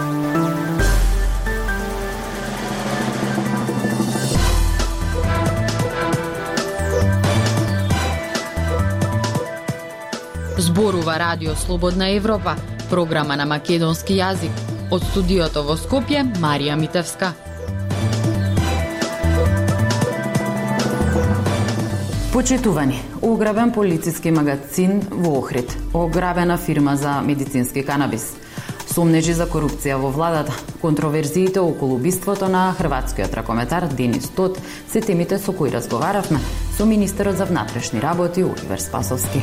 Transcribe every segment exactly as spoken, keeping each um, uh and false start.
Зборува Радио Слободна Европа, програма на македонски јазик. Од студиото во Скопје, Марија Митевска. Почитувани, ограбен полициски магазин во Охрид, ограбена фирма за медицински канабис, сомнежи за корупција во владата, контроверзиите околу убиството на хрватскиот ракометар Денис Тот се темите со кои разговаравме со министерот за внатрешни работи Оливер Спасовски.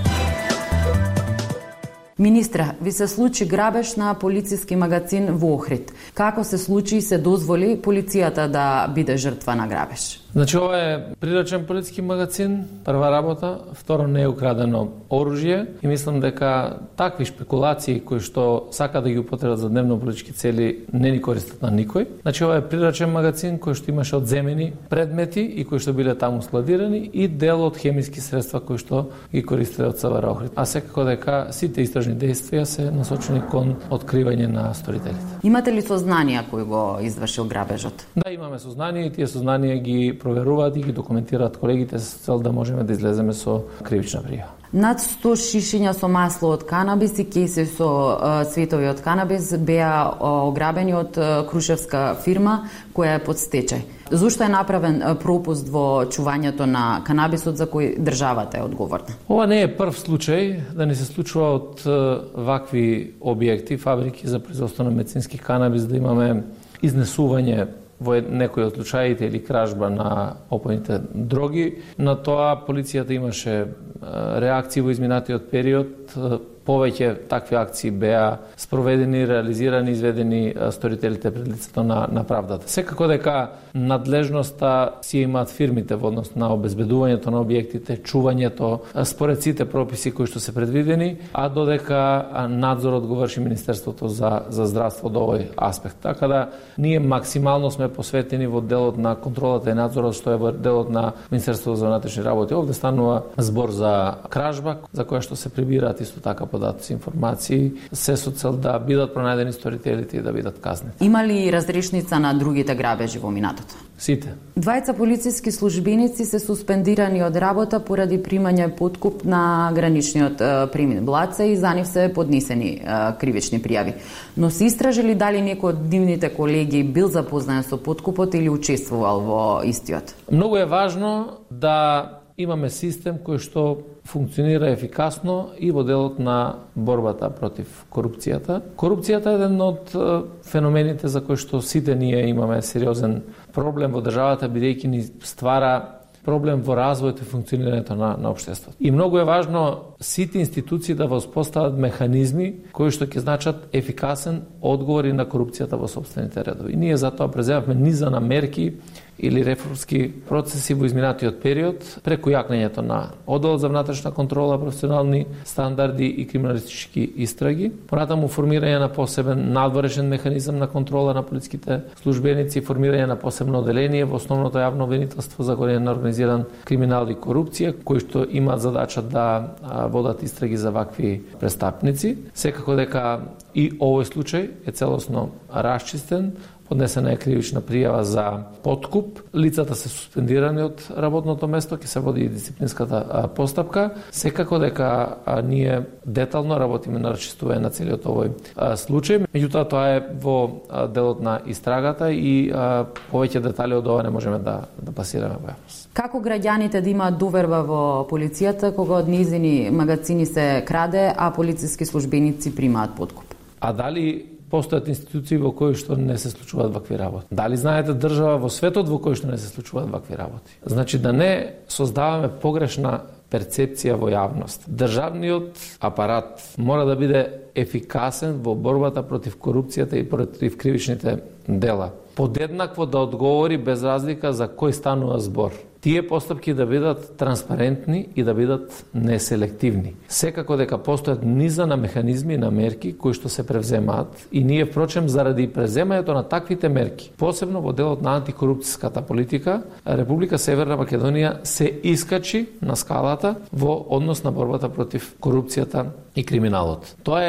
Министра, ви се случи грабеж на полициски магазин во Охрид. Како се случи и се дозволи полицијата да биде жртва на грабеж? Значи, ова е приречен полициски магазин, прва работа, второ не е украдено оружје и мислам дека такви шпекулации кои што сака да ги употребат за дневно политички цели не ни користат на никој. Значи, ова е приречен магазин кој што имаше одземени предмети и кои што биле таму складирани и дел од хемиски средства кои што ги користеле од СВР Охрид. А секако дека сите истражни действија се насочени кон откривање на сторителите. Имате ли сознанија кој го извршил грабежот? Да, имаме сознание и тие сознанија ги проверуваат и ги документираат колегите со цел да можеме да излеземе со кривична пријава. Над сто шишиња со масло од канабис и кейси со е, цветови од канабис беа ограбени од е, крушевска фирма која е под стечај. Зошто е направен е, пропуст во чувањето на канабисот за кој државата е одговорна? Ова не е прв случај да не се случува од е, вакви објекти, фабрики за производство на медицински канабис, да имаме изнесување во некои од случаите или кражба на опојните дроги. На тоа полицијата имаше реакции во изминатиот период. Повеќе такви акции беа спроведени, реализирани, изведени сторителите пред лицето на, на правдата. Секако дека надлежноста си имаат фирмите во однос на обезбедувањето на објектите, чувањето, според сите прописи кои што се предвидени, а додека надзорот го врши Министерството за, за здравство од овој аспект. Така да ние максимално сме посветени во делот на контролата и надзорот, што е во делот на Министерството за внатрешни работи. Овде станува збор за кражба, за која што се прибираат исто така податоци, информации, се со цел да бидат пронајдени сторителите и да бидат казнени. Има ли разрешница на другите грабежи во минатото? Сите. Двајца полициски службеници се суспендирани од работа поради примање подкуп на граничниот премин Блаца и за нив се поднесени е, кривични пријави. Но се истражили дали некој од нивните колеги бил запознаен со подкупот или учествувал во истиот? Многу е важно да имаме систем кој што функционира ефикасно и во делот на борбата против корупцијата. Корупцијата е еден од феномените за кои што сите ние имаме сериозен проблем во државата, бидејќи ни ствара проблем во развојот и функционирањето на, на општеството. И многу е важно сите институции да воспостават механизми кои што ќе значат ефикасен одговор на корупцијата во сопствените редови. И ние затоа преземавме низа на мерки или реформски процеси во изминатиот период, преку јакнењето на одделот за внатрешна контрола, професионални стандарди и криминалистички истраги, понатаму формирање на посебен надворешен механизам на контрола на полициските службеници, формирање на посебно оделение во основното јавно обвинителство за гонење на организиран криминал и корупција, кои што имаат задача да водат истраги за вакви престапници. Секако дека и овој случај е целосно расчистен. Поднесена е кривична пријава за подкуп. Лицата се суспендирани од работното место, ќе се води и дисциплинската постапка. Секако дека а, ние детално работиме на расчистување на целиот овој а, случај. Меѓутоа, тоа е во а, делот на истрагата и а, повеќе детали од ова не можеме да, да пласираме во јавност. Како граѓаните да имаат доверба во полицијата кога од низини магазини се краде, а полициски службеници примаат подкуп? А дали постојат институции во кои што не се случуваат вакви работи? Дали знаете држава во светот во кој што не се случуваат вакви работи? Значи да не создаваме погрешна перцепција во јавност. Државниот апарат мора да биде ефикасен во борбата против корупцијата и против кривичните дела. Подеднакво да одговори без разлика за кој станува збор. Тие постапки да бидат транспарентни и да бидат неселективни. Секако дека постојат низа на механизми на мерки кои што се превземаат и ние впрочем заради преземањето на таквите мерки, посебно во делот на антикорупцијската политика, Република Северна Македонија се искачи на скалата во однос на борбата против корупцијата и криминалот. Тоа е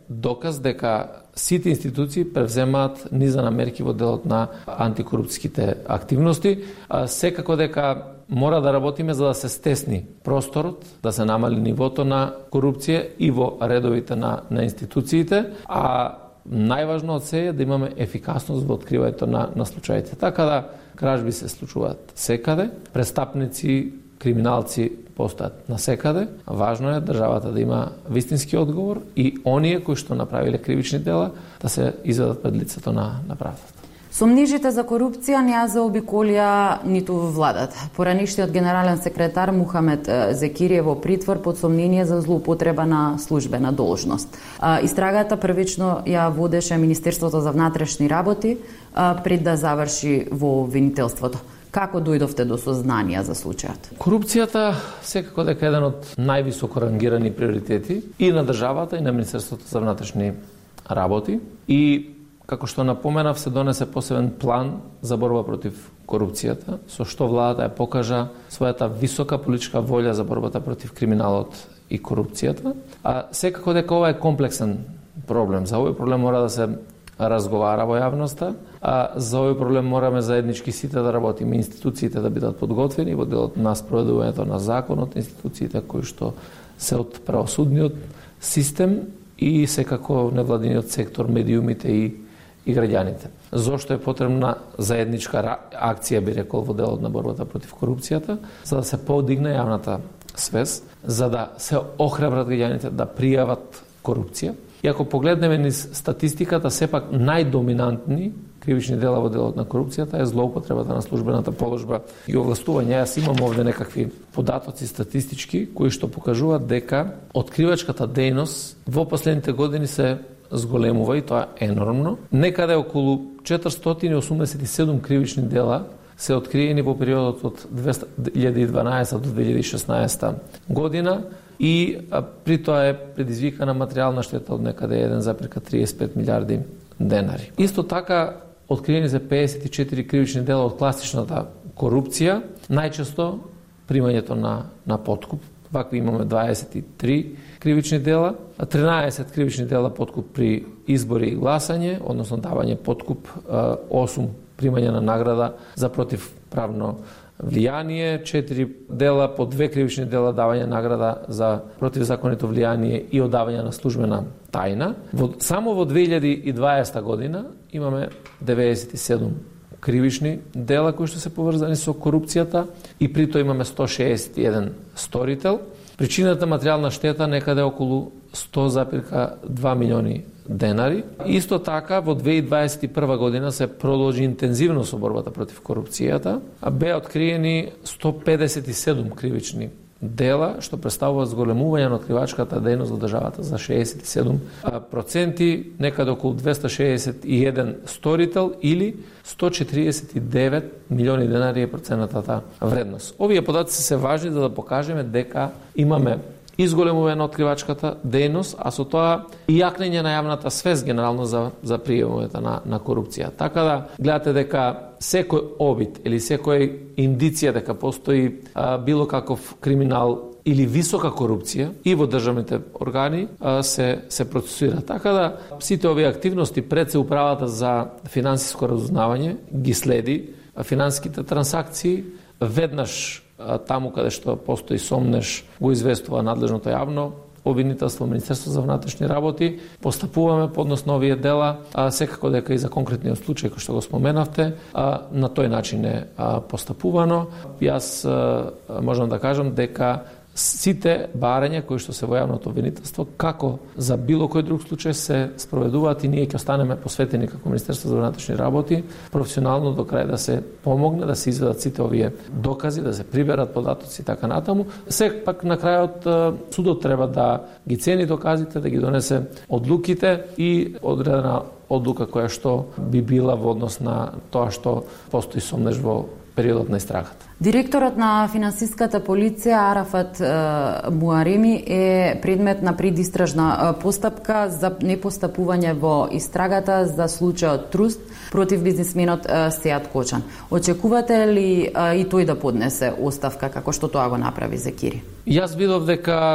доказ дека сите институции превземаат низа на мерки во делот на антикорупцијските активности. Секако дека мора да работиме за да се стесни просторот, да се намали нивото на корупција и во редовите на, на институциите, а најважно од се е да имаме ефикасност во откривањето на, на случаите. Така да кражби се случуваат секаде, престапници, криминалци постојат насекаде. Важно е државата да има вистински одговор и оние кои што направиле кривични дела да се изведат пред лицето на, на правдата. Сомнежите за корупција не ја заобиколија ниту владата. Поранишниот генерален секретар Мухамед Зекири е во притвор под сомнение за злоупотреба на службена должност. Истрагата првично ја водеше Министерството за внатрешни работи пред да заврши во обвинителството. Како дојдовте до сознанија за случајот? Корупцијата секако дека е еден од највисоко рангирани приоритети и на државата и на Министерството за внатрешни работи. И како што напоменав, се донесе посебен план за борба против корупцијата, со што владата ја покажа својата висока политичка волја за борбата против криминалот и корупцијата. А секако дека ова е комплексен проблем. За овој проблем мора да се разговара во јавноста, а за овој проблем мораме заеднички сите да работиме, институциите да бидат подготвени во делот на спроведувањето на законот, институциите кои што се од правосудниот систем и секако невладиниот сектор, медиумите и и граѓаните. Зошто е потребна заедничка акција, би рекол, во делот на борбата против корупцијата, за да се подигне јавната свест, за да се охрабрат граѓаните да пријават корупција. И ако погледнеме низ статистиката, сепак најдоминантни кривични дела во делот на корупцијата е злоупотребата на службената положба и овластување. Јас имам овде некакви податоци статистички кои што покажуваат дека откривачката дејност во последните години се зголемува и тоа е енормно. Некаде околу четиристотини и осумдесет и седум кривични дела се откриени во периодот од две илјади и дванаесета до две илјади и шеснаесета година и при тоа е предизвикана материјална штета од некаде еден зарез триесет и пет милиарди денари. Исто така откриени се пеесет и четири кривични дела од класичната корупција, најчесто примањето на на подкуп. Вакви имаме дваесет и три кривични дела, тринаесет кривични дела подкуп при избори и гласање, односно давање подкуп, осум примање на награда за противправно влијание, четири дела по две кривични дела давање награда за противзаконито влијание и одавање на службена тајна. Во, само во две илјади и дваесета година имаме деветдесет и седум кривични дела кои што се поврзани со корупцијата и при тоа имаме сто шеесет и еден сторител. Причината материјална штета некаде околу сто зарез два милиони денари. Исто така во две илјади дваесет и прва година се продолжи интензивно со борбата против корупцијата, а беа откриени сто педесет и седум кривични дела, што представува зголемување на откривачката дејност во државата за шеесет и седум проценти, некаде околу двесте шеесет и еден сторител или сто четиридесет и девет милиони денари е проценатата вредност. Овие податоци се важни за да покажеме дека имаме изголемување на откривачката дејност, а со тоа и јакнење на јавната свест генерално за за пријавувањето на на корупција. Така да гледате дека секој обид или секој индиција дека постои а, било каков криминал или висока корупција и во државните органи а, се се процесуира. Така да сите овие активности пред се управата за финансиско разузнавање ги следи финансиските трансакции веднаш таму каде што постои сомнеш го известува надлежното јавно обвинителство, Министерство за внатрешни работи, постапуваме по однос на овие дела, а секако дека и за конкретниот случај кој што го споменавте, а, на тој начин е а, постапувано. Јас а, можам да кажам дека сите барања кои што се во јавното обвинителство, како за било кој друг случај се спроведуваат и ние ќе останеме посветени како Министерство за внатрешни работи професионално до крај да се помогне да се изведат сите овие докази, да се приберат податоци и така натаму. Сепак на крајот судот треба да ги цени доказите, да ги донесе одлуките и одредена одлука која што би била во однос на тоа што постои сомнеш во периодот на истрагата. Директорот на финансиската полиција Арафат е, Муареми е предмет на предистражна постапка за непостапување во истрагата за случајот Труст против бизнисменот е, Сеат Кочан. Очекувате ли е, и тој да поднесе оставка како што тоа го направи Зекири? Јас видов дека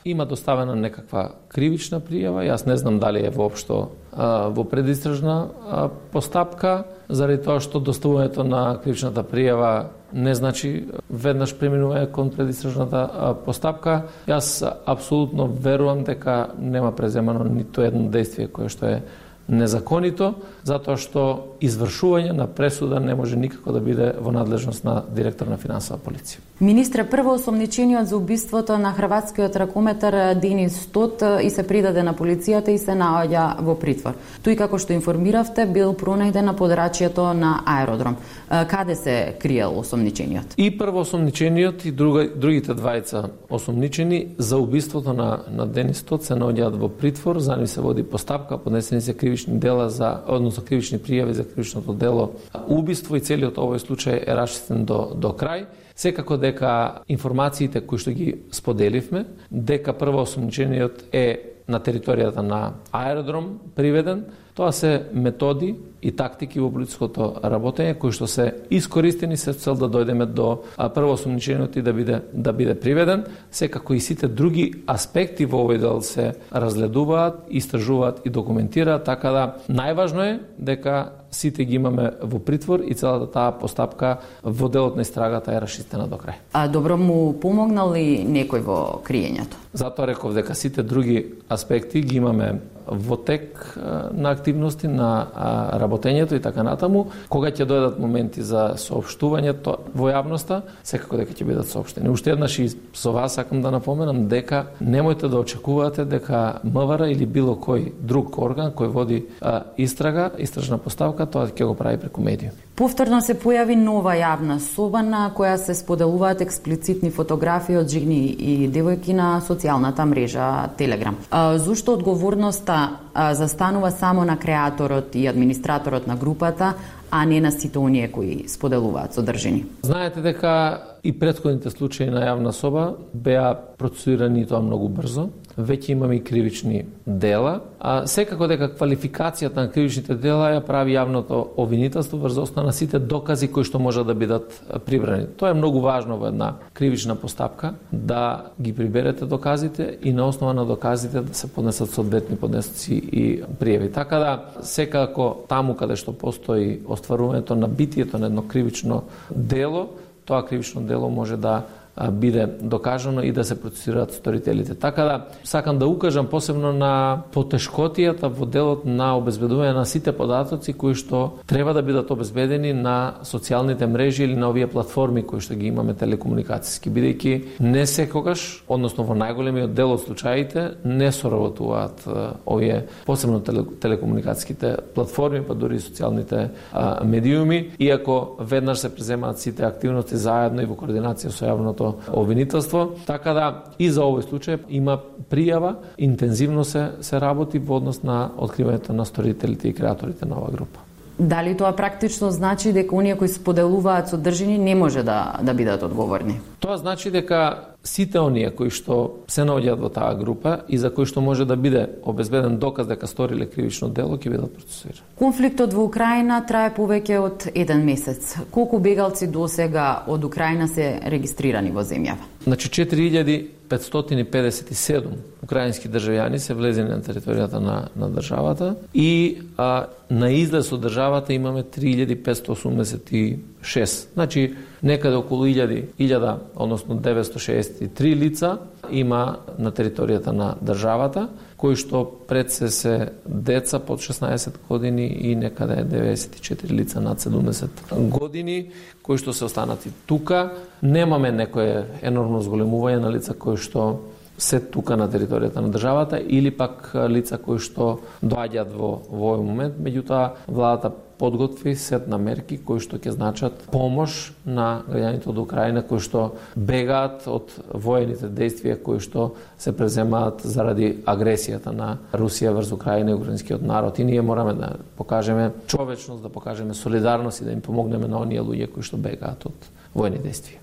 има доставена некаква кривична пријава, јас не знам дали е воопшто а, во предистражна а, постапка, заради тоа што доставувањето на кривичната пријава не значи веднаш преминување кон предистражната а, постапка. Јас апсолутно верувам дека нема преземано ниту едно действие кое што е незаконито, затоа што извршување на пресуда не може никако да биде во надлежност на директор на финансова полиција. Министре, прво осомничениот за убиството на хрватскиот ракометар Денис Тот и се придаде на полицијата и се наоѓа во притвор. Тој, како што информиравте, бил пронајден на подрачјето на аеродром. Каде се криел осомничениот? И прво осомничениот и друга, другите двајца осомничени за убиството на, на Денис Тот се наоѓаат во притвор, за нив се води постапка, поднесени се кривични дела за, односно кривични пријави за кривичното дело убиство и целиот овој случај е расчистен до, до крај. Секако дека информациите кои што ги споделивме, дека прво осомничениот е на територијата на аеродром приведен, тоа се методи и тактики во полициското работење кои што се искористени се цел да дојдеме до прво осомничениот и да биде да биде приведен. Секако и сите други аспекти во овој дел се разгледуваат, истражуваат и документираат, така да најважно е дека сите ги имаме во притвор и целата таа постапка во делот на истрагата е расчистена до крај. А добро му помогнал ли некој во криењето? Затоа реков дека сите други аспекти ги имаме во тек на активности, на работењето и така натаму. Кога ќе дојдат моменти за соопштувањето во јавноста, секако дека ќе бидат соопштени. Уште еднаш и со вас сакам да напоменам дека немојте да очекувате дека МВР или било кој друг орган кој води а, истрага, истражна поставка, тоа ќе го прави преку медиум. Повторно се појави нова јавна соба на која се споделуваат експлицитни фотографии од жени и девојки на социјалната мрежа Телеграм. А, зошто одговорноста а, застанува само на креаторот и администраторот на групата, а не на сите оние кои споделуваат содржини? Знаете дека и претходните случаи на јавна соба беа процесуирани и тоа многу брзо. Веќе имаме и кривични дела, а секако дека квалификацијата на кривичните дела ја прави јавното обвинителство врз основа на сите докази кои што можат да бидат прибрани. Тоа е многу важно во една кривична постапка, да ги приберете доказите и на основа на доказите да се поднесат соодветни поднесоци и пријави. Така да секако таму каде што постои остварувањето на битието на едно кривично дело, тоа кривично дело може да биде докажано и да се процесираат сторителите. Така да сакам да укажам посебно на потешкотијата во делот на обезбедување на сите податоци кои што треба да бидат обезбедени на социјалните мрежи или на овие платформи кои што ги имаме телекомуникацијски, бидејќи не секогаш, односно во најголемиот дел од случаите, не соработуваат овие посебно телекомуникацијските платформи, па дури и социјалните а, медиуми, иако веднаш се преземаат сите активности заедно и во координација со јавното обвинителство, така да и за овој случај има пријава, интензивно се се работи во однос на откривањето на сторителите и креаторите на оваа група. Дали тоа практично значи дека оние кои споделуваат содржини не може да да бидат одговорни? Тоа значи дека сите оние кои што се наоѓаат во таа група и за кои што може да биде обезбеден доказ дека сториле кривично дело ќе бидат процесуирани. Конфликтот во Украина трае повеќе од еден месец. Колку бегалци досега од Украина се регистрирани во земјава? Значи четири илјади петстотини педесет и седум украински државјани се влезени на територијата на, на државата и а, на излез од државата имаме три илјади петстотини осумдесет и шест. Значи некаде околу илјада, односно деветстотини шеесет и три лица има на територијата на државата, кои што пред се се деца под шеснаесет години и некаде деветдесет и четири лица над седумдесет години, кои што се останати тука. Немаме некое енормно зголемување на лица кои што се тука на територијата на државата или пак лица кои што доаѓаат во, во овој момент. Меѓутоа, владата подготви сет на мерки кои што ќе значат помош на граѓаните од Украина кои што бегаат од воените действија кои што се преземаат заради агресијата на Русија врз Украина и украинскиот народ. И ние мораме да покажеме човечност, да покажеме солидарност и да им помогнеме на оние луѓе кои што бегаат од воени действија.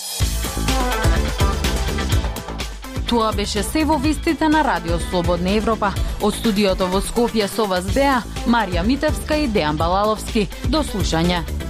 Тоа беше се во вестите на Радио Слободна Европа. Од студиото во Скопје со вас беа Марија Митевска и Дејан Балаловски. До слушање.